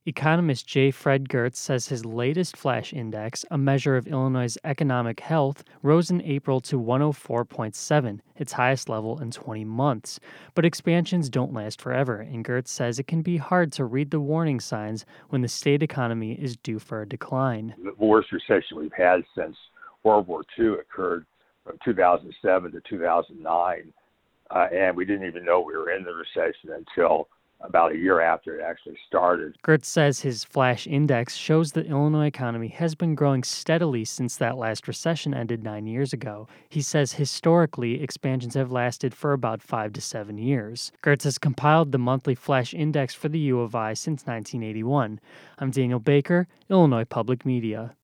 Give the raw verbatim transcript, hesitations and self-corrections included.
Economist J. Fred Gertz says his latest flash index, a measure of Illinois' economic health, rose in April to one oh four point seven, its highest level in twenty months. But expansions don't last forever, and Gertz says it can be hard to read the warning signs when the state economy is due for a decline. The worst recession we've had since World War Two occurred from two thousand seven to two thousand nine, uh, and we didn't even know we were in the recession until about a year after it actually started. Gertz says his flash index shows the Illinois economy has been growing steadily since that last recession ended nine years ago. He says historically, expansions have lasted for about five to seven years. Gertz has compiled the monthly flash index for the U of I since nineteen eighty-one. I'm Daniel Baker, Illinois Public Media.